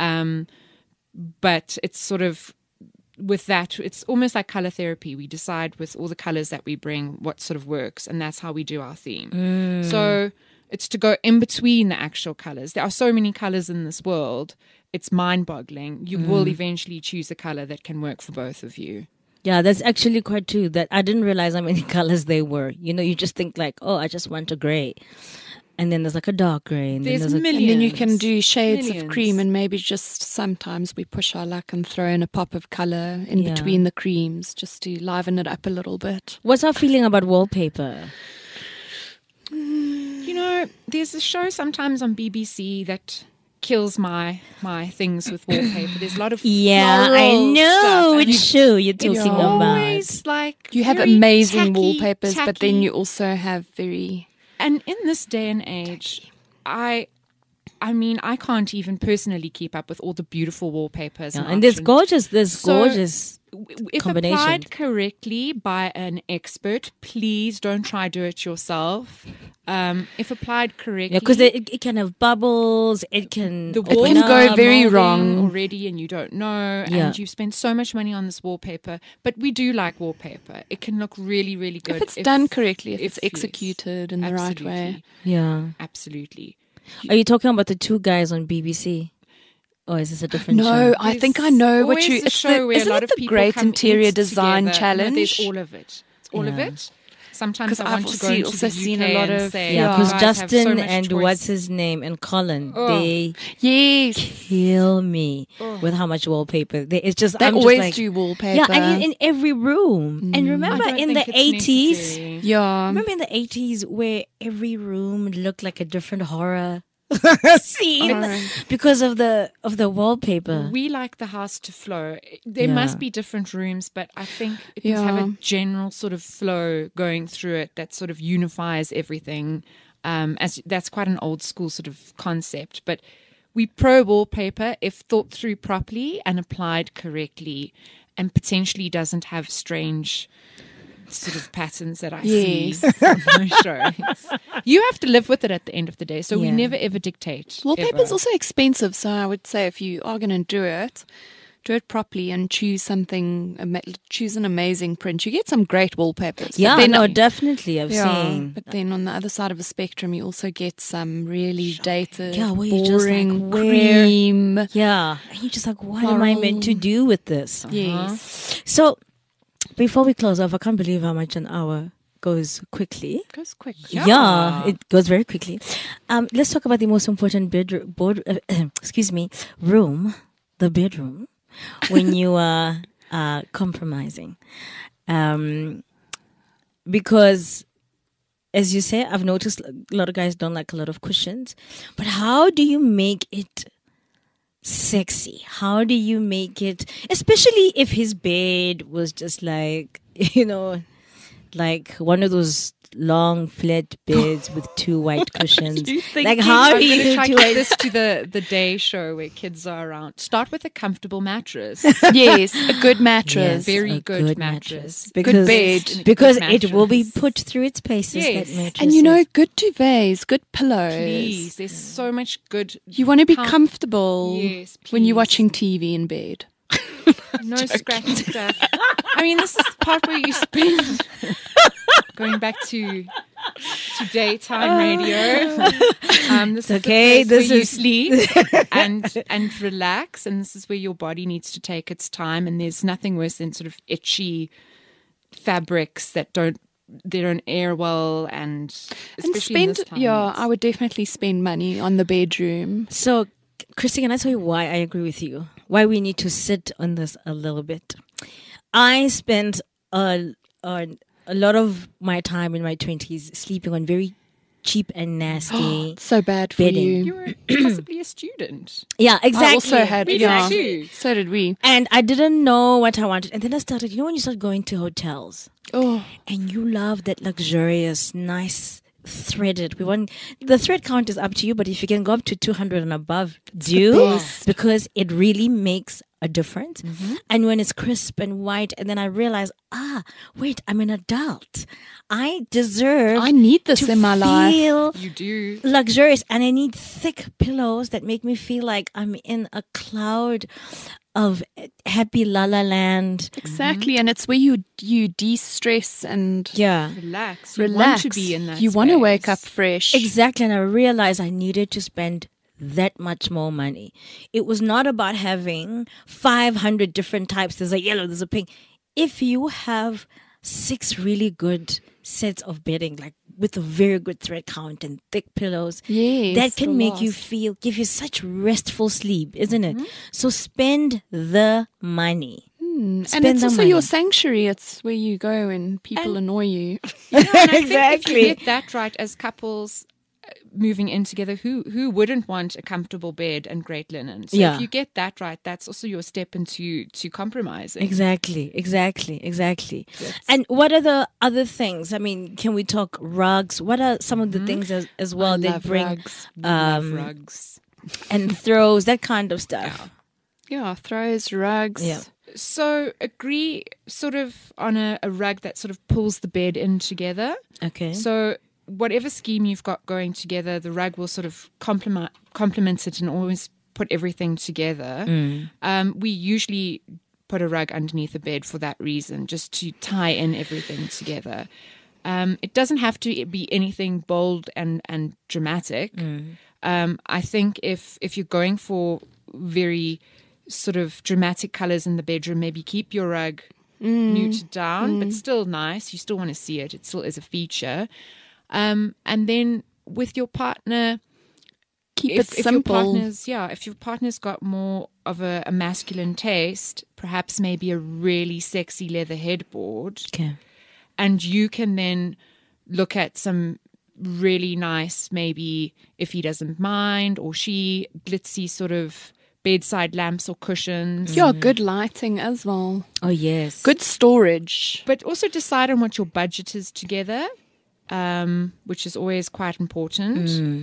But it's sort of, with that, it's almost like color therapy. We decide with all the colors that we bring what sort of works, and that's how we do our theme. So it's to go in between the actual colors. There are so many colors in this world. It's mind-boggling. You will eventually choose a color that can work for both of you. Yeah, that's actually quite true. That I didn't realize how many colors they were. You just think like, oh, I just want a gray. And then there's like a dark gray. And There's then millions. And then you can do shades Millions. of cream, and maybe just sometimes we push our luck and throw in a pop of color in between the creams just to liven it up a little bit. What's our feeling about wallpaper? There's a show sometimes on BBC that kills my things with wallpaper. There's a lot of Yeah, I floral know stuff, and which show you're talking it's about. always like You have very amazing tacky, wallpapers, but then tacky. you also have very... And in this day and age, I mean, I can't even personally keep up with all the beautiful wallpapers. Yeah, and and there's options. gorgeous If combination. applied correctly by an expert, please don't try do it yourself. If applied correctly, Yeah, because it can have bubbles. It can the open walls can go up. very molding wrong. already, and you don't know, Yeah. and you've spent so much money on this wallpaper. But we do like wallpaper; it can look really, really good If it's done correctly, if if- it's yes, executed in the right way. absolutely. Yeah. Absolutely. Are you talking about the two guys on BBC? Or is this a different No, show? I think I know what you... Always a It's show where a isn't lot it of the people Great come Interior eat Design together. Challenge? No, there's all of it. It's all of Yeah. it. Sometimes 'Cause I want I've to go into also the seen UK a lot and of- say, Yeah, you because guys have so Justin much and choice. what's his name and Colin, Oh. they Yes. kill me with how much wallpaper. It's just They I'm just always like, do wallpaper. yeah, and in every room. And I remember don't in think the it's 80s, necessary. Yeah. remember in the 80s where every room looked like a different horror scene because of the wallpaper. We like the house to flow. There Yeah. must be different rooms, but I think it must have a general sort of flow going through it that sort of unifies everything. As that's quite an old school sort of concept, but we pro wallpaper if thought through properly and applied correctly, and potentially doesn't have strange sort of patterns that I see on those shows. You have to live with it at the end of the day, so we Yeah. never ever dictate. Wallpaper is ever. also expensive, so I would say if you are going to do it properly and choose choose an amazing print. You get some great wallpapers. Yeah, but then, no, definitely. I've seen. But then on the other side of the spectrum, you also get some really dated, Yeah, where you're just like, boring where- cream. Yeah. And you're just like, what am I meant to do with this? Yes, So, before we close off, I can't believe how much an hour goes quickly. goes quick. Yeah, it goes very quickly. Let's talk about the most important room, the bedroom, when you are compromising. Because, as you say, I've noticed a lot of guys don't like a lot of cushions. But how do you make it sexy? How do you make it, especially if his bed was just like, like one of those long flat beds with 2 white cushions? Like, how do you try do to it? this to the day show where kids are around? Start with a comfortable mattress. Yes, a good mattress. Very a good mattress. Because, bed. because Good it will be mattress. put through its paces. Yes. That mattress And is. good duvets, good pillows. Please, there's so much good. You want to be Com- comfortable Yes, when you're please. watching TV in bed. No scratchy stuff. I mean, this is the part where you spend going back to daytime radio. This is okay, the place this where you is- sleep and relax, and this is where your body needs to take its time. And there's nothing worse than sort of itchy fabrics that don't air well, and especially in this time. I would definitely spend money on the bedroom. So, Christy, can I tell you why I agree with you? Why we need to sit on this a little bit. I spent a lot of my time in my 20s sleeping on very cheap and nasty. So bad for Bedding. You you. were possibly a student. Yeah, exactly. I also had, We did yeah. too. So did we. And I didn't know what I wanted. And then I started, when you start going to hotels Oh, and you love that luxurious, nice threaded. The thread count is up to you, but if you can go up to 200 and above, do, because it really makes a difference. And when it's crisp and white, and then I realize, wait, I'm an adult. I need this to in my life. feel You do. luxurious, and I need thick pillows that make me feel like I'm in a cloud of happy la la land. Exactly. And it's where you de-stress and Yeah, Relax. You relax. want to be in that You want to space. wake up fresh. exactly. And I realized I needed to spend that much more money. It was not about having 500 different types. There's a yellow, there's a pink. If you have 6 really good sets of bedding, like with a very good thread count and thick pillows, Yes, that can it'll make you last. give you such restful sleep, isn't it? So spend the money. And Spend it's the also money. your sanctuary. It's where you go when people annoy you. And I think Exactly. if you get that right as couples moving in together, who wouldn't want a comfortable bed and great linen? So Yeah. if you get that right, that's also your step into compromising. Exactly. And what are the other things? I mean, can we talk rugs? What are some of the things as well I they love bring rugs. Love rugs. and throws, that kind of stuff? Yeah, throws, rugs. Yeah. So agree sort of on a rug that sort of pulls the bed in together. Okay. So whatever scheme you've got going together, the rug will sort of complement it and always put everything together. We usually put a rug underneath the bed for that reason, just to tie in everything together. It doesn't have to be anything bold and dramatic. I think if you're going for very sort of dramatic colors in the bedroom, maybe keep your rug muted down, but still nice. You still want to see it. It still is a feature. And then with your partner, Keep if it simple. if your partner's got more of a masculine taste, perhaps maybe a really sexy leather headboard, Okay. and you can then look at some really nice, maybe if he doesn't mind or she, glitzy sort of bedside lamps or cushions. Yeah, good lighting as well. Oh, yes. Good storage. But also decide on what your budget is together, which is always quite important.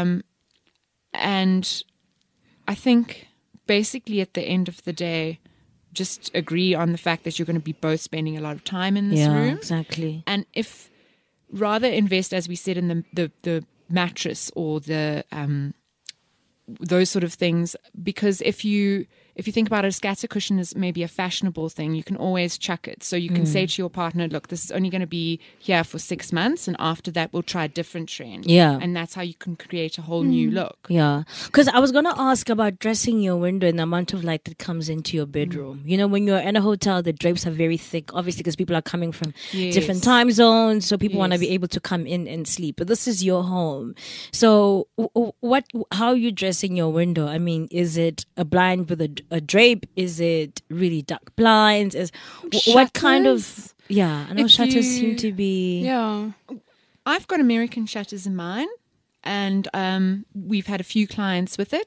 And I think basically at the end of the day, just agree on the fact that you're going to be both spending a lot of time in this Yeah, room. exactly. And if rather invest, as we said, in the mattress or the those sort of things, because if you think about it, a scatter cushion is maybe a fashionable thing, you can always chuck it. So you can say to your partner, look, this is only going to be here for 6 months, and after that we'll try a different trend. Yeah. And that's how you can create a whole new look. Yeah, because I was going to ask about dressing your window and the amount of light that comes into your bedroom. You know, when you're in a hotel, the drapes are very thick, obviously, because people are coming from different time zones. So people want to be able to come in and sleep. But this is your home. So how are you dressing your window? I mean, is it a blind with a drape? Is it really dark blinds? What kind of... Shutters? Yeah, I know If shutters you- seem to be... Yeah. I've got American shutters in mine, and we've had a few clients with it.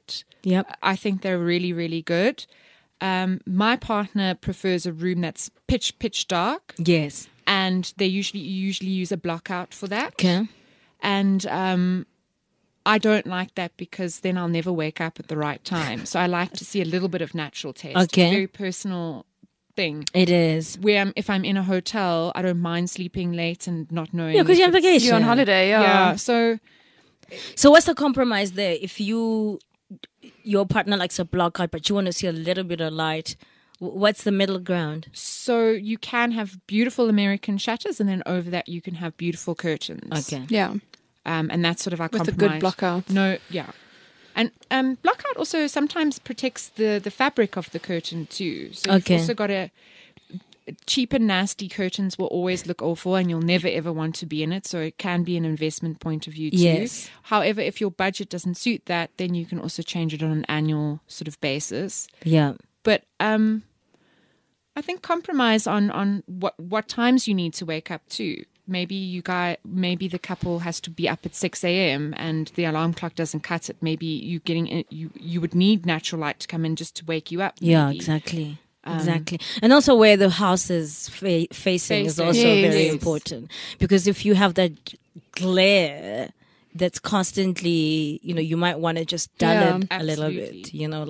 Yep. I think they're really, really good. My partner prefers a room that's pitch dark. Yes. And they usually use a blockout for that. Okay. And I don't like that because then I'll never wake up at the right time. So I like to see a little bit of natural taste. Okay. It's a very personal thing. It is. Where if I'm in a hotel, I don't mind sleeping late and not knowing. Yeah, because you're on vacation. You're on holiday, Yeah. So what's the compromise there? If your partner likes a blackout, but you want to see a little bit of light, what's the middle ground? So you can have beautiful American shutters, and then over that you can have beautiful curtains. Okay. Yeah. And that's sort of our With compromise. a good blockout. No, yeah. And blockout also sometimes protects the fabric of the curtain too. So you've also got cheap and nasty curtains will always look awful and you'll never ever want to be in it. So it can be an investment point of view too. Yes. However, if your budget doesn't suit that, then you can also change it on an annual sort of basis. Yeah. But I think compromise on what times you need to wake up too. Maybe the couple has to be up at 6 a.m. and the alarm clock doesn't cut it. Maybe you would need natural light to come in just to wake you up. Maybe. Yeah, exactly. Exactly. And also where the house is facing is also very important. Because if you have that glare that's constantly, you might want to just dull it a little bit,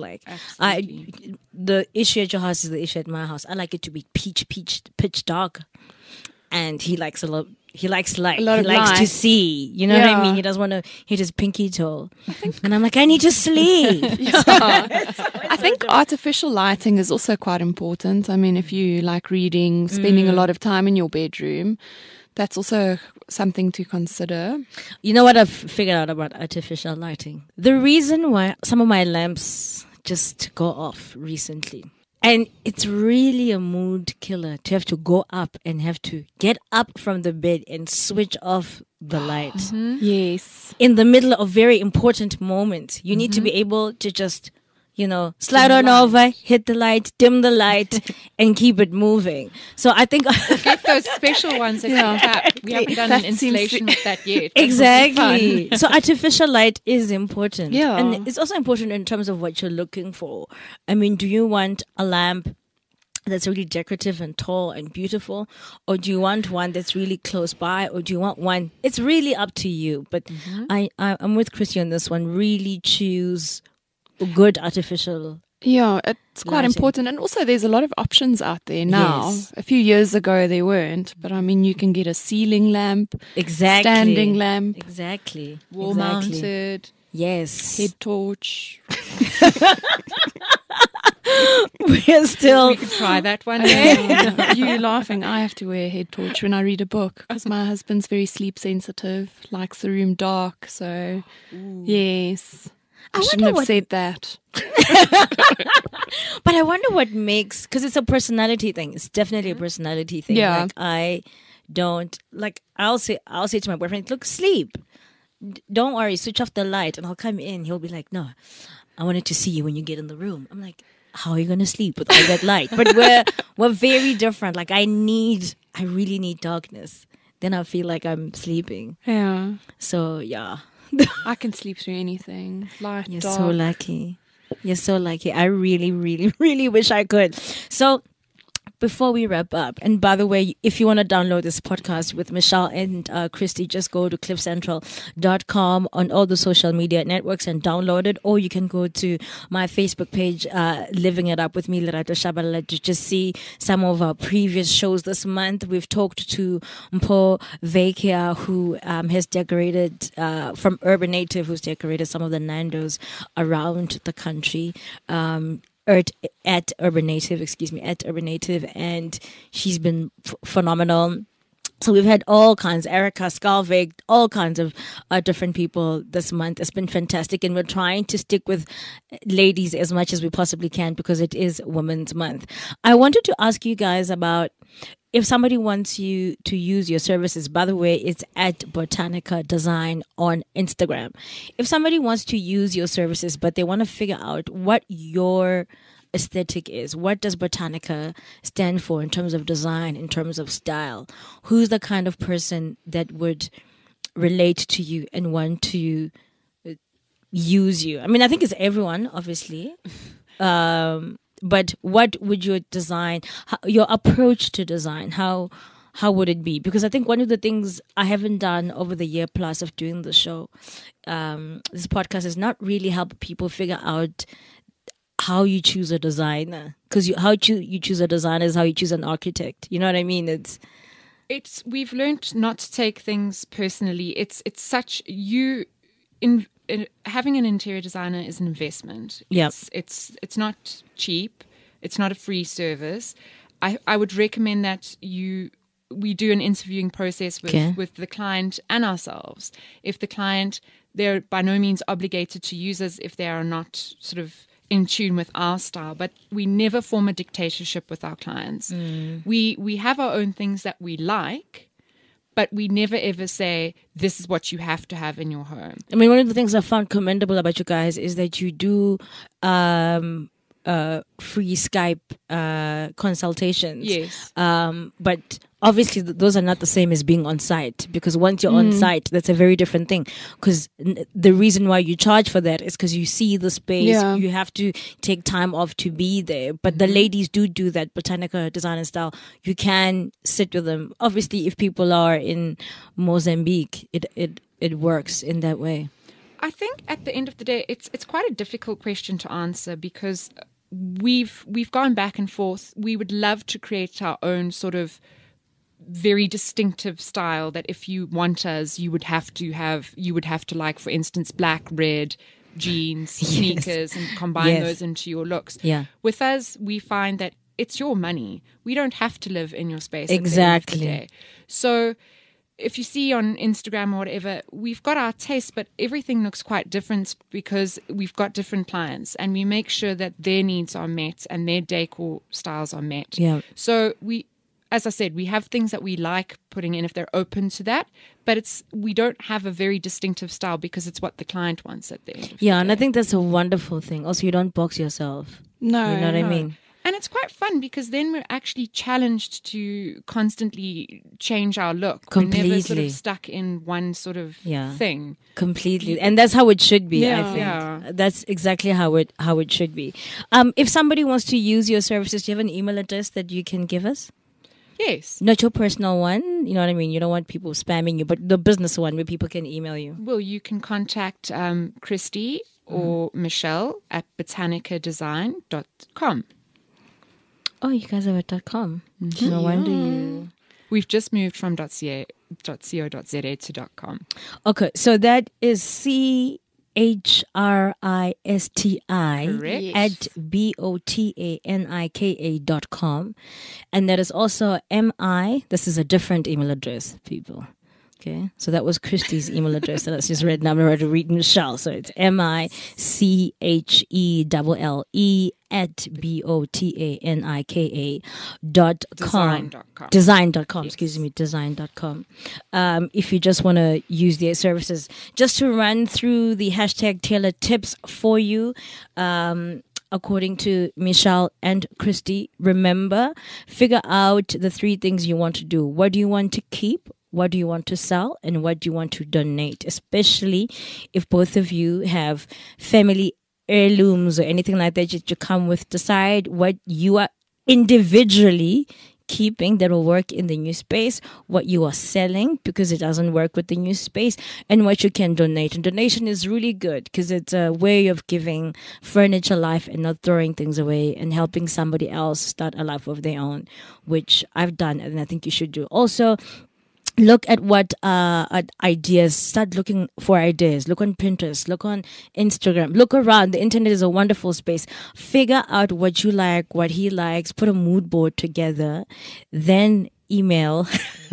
the issue at your house is the issue at my house. I like it to be pitch dark. And he likes light. He likes to see. You know what I mean? He doesn't want to hit his pinky toe. And I'm like, I need to sleep. I think artificial lighting is also quite important. I mean, if you like reading, spending a lot of time in your bedroom, that's also something to consider. You know what I've figured out about artificial lighting? The reason why some of my lamps just go off recently. And it's really a mood killer to have to go up and have to get up from the bed and switch off the light. Mm-hmm. Yes. In the middle of very important moments, you need to be able to just, slide on over, hit the light, dim the light, and keep it moving. So I think get those special ones that you have. We haven't done an installation with that yet. Exactly. So artificial light is important. Yeah. And it's also important in terms of what you're looking for. I mean, do you want a lamp that's really decorative and tall and beautiful, or do you want one that's really close by, or do you want one? It's really up to you. But I'm with Chrissy on this one. Really choose good artificial. Yeah, it's quite important. And also there's a lot of options out there now. Yes. A few years ago there weren't. But I mean, you can get a ceiling lamp. Exactly. Standing lamp. Exactly. Wall mounted. Yes. Head torch. We could try that one day. You laughing. I have to wear a head torch when I read a book because my husband's very sleep sensitive, likes the room dark. So, yes. I shouldn't have said that. But I wonder what makes, because it's a personality thing. It's definitely a personality thing. Yeah. I'll say to my boyfriend, look, sleep. Don't worry, switch off the light. And I'll come in. He'll be like, no, I wanted to see you when you get in the room. I'm like, how are you going to sleep with all that light? But we're very different. Like I really need darkness. Then I feel like I'm sleeping. Yeah. So, yeah. I can sleep through anything. Light, You're dark. so lucky. You're so lucky. I really, really, really wish I could. So before we wrap up, and by the way, if you want to download this podcast with Michelle and Christy, just go to cliffcentral.com on all the social media networks and download it. Or you can go to my Facebook page, Living It Up with me, Lerato Shabalala, to just see some of our previous shows this month. We've talked to Mpho Vekia, who has decorated, from Urban Native, who's decorated some of the Nando's around the country. At Urban Native, and she's been phenomenal. So we've had all kinds, Erica Skalvik, all kinds of different people this month. It's been fantastic, and we're trying to stick with ladies as much as we possibly can because it is Women's Month. I wanted to ask you guys about if somebody wants you to use your services. By the way, it's at Botanica Design on Instagram. If somebody wants to use your services, but they want to figure out what your aesthetic is, what does Botanica stand for in terms of design, in terms of style, who's the kind of person that would relate to you and want to use you? I mean, I think it's everyone, obviously. But what would your design, your approach to design, how would it be? Because I think one of the things I haven't done over the year plus of doing the show, this podcast, is not really help people figure out how you choose a designer. Because how you choose a designer is how you choose an architect. You know what I mean? We've learned not to take things personally. It's such having an interior designer is an investment. It's not cheap. It's not a free service. I would recommend that we do an interviewing process with the client and ourselves. If the client, they're by no means obligated to use us if they are not sort of in tune with our style, but we never form a dictatorship with our clients. We have our own things that we like, but we never ever say, this is what you have to have in your home. I mean, one of the things I found commendable about you guys is that you do free Skype consultations. Yes. But obviously those are not the same as being on site, because once you're on site, that's a very different thing. Because the reason why you charge for that is because you see the space. Yeah. You have to take time off to be there. But the ladies do that. Botanica Design and Style, you can sit with them. Obviously, if people are in Mozambique, it works in that way. I think at the end of the day, it's quite a difficult question to answer, because we've gone back and forth. We would love to create our own sort of very distinctive style that if you want us, you would have to like, for instance, black, red jeans, sneakers, and combine those into your looks. Yeah. With us, we find that it's your money. We don't have to live in your space. Exactly. At the end of the day. So if you see on Instagram or whatever, we've got our taste, but everything looks quite different because we've got different clients, and we make sure that their needs are met and their decor styles are met. Yeah. So as I said, we have things that we like putting in if they're open to that, but we don't have a very distinctive style because it's what the client wants at the end of the day. And I think that's a wonderful thing. Also, you don't box yourself. No. You know what I mean? And it's quite fun because then we're actually challenged to constantly change our look. Completely. We're never sort of stuck in one sort of thing. Completely. And that's how it should be, Yeah. I think. Yeah. That's exactly how it should be. If somebody wants to use your services, do you have an email address that you can give us? Yes. Not your personal one, you know what I mean? You don't want people spamming you, but the business one where people can email you. Well, you can contact Christy or Michelle at botanicadesign.com. Oh, you guys are at .com. No wonder you... We've just moved from .co.za to .com. Okay, so that is CHRISTI Correct. at BOTANIKA.com. And that is also MI. This is a different email address, people. Okay, so that was Christy's email address that I just read. Now I'm going to read Michelle. So it's MICHELLE at BOTANIKA.com. Design.com. Excuse me, design.com. If you just want to use their services, just to run through the hashtag Taylor tips for you. According to Michelle and Christy, remember, figure out the 3 things you want to do. What do you want to keep? What do you want to sell? And what do you want to donate? Especially if both of you have family heirlooms or anything like that you come with. Decide what you are individually keeping that will work in the new space, what you are selling because it doesn't work with the new space, and what you can donate. And donation is really good because it's a way of giving furniture life and not throwing things away and helping somebody else start a life of their own, which I've done and I think you should do. Also, look at what ideas. Start looking for ideas. Look on Pinterest. Look on Instagram. Look around. The internet is a wonderful space. Figure out what you like, what he likes. Put a mood board together. Then email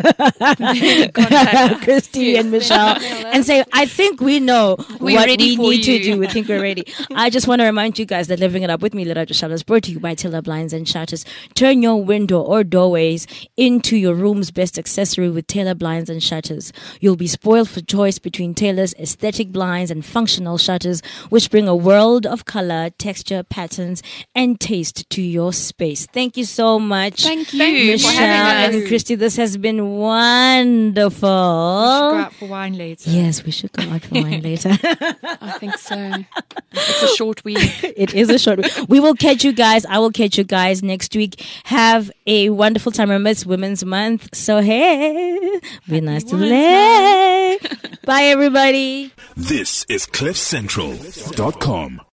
Christy and Michelle and say, I think we know what we need to do. We think we're ready. I just want to remind you guys that Living It Up with me, Lerato Shabala, is brought to you by Taylor Blinds and Shutters. Turn your window or doorways into your room's best accessory with Taylor Blinds and Shutters. You'll be spoiled for choice between Taylor's aesthetic blinds and functional shutters, which bring a world of color, texture, patterns, and taste to your space. Thank you so much. Thank you Michelle for having us. and Christy. This has been wonderful. We should go out for wine later. Yes, we should go out for wine later. I think so. It's a short week. It is a short week. We will catch you guys. I will catch you guys next week. Have a wonderful time. Remember, it's Women's Month. So, hey, be nice to the lady. Bye, everybody. This is CliffCentral.com.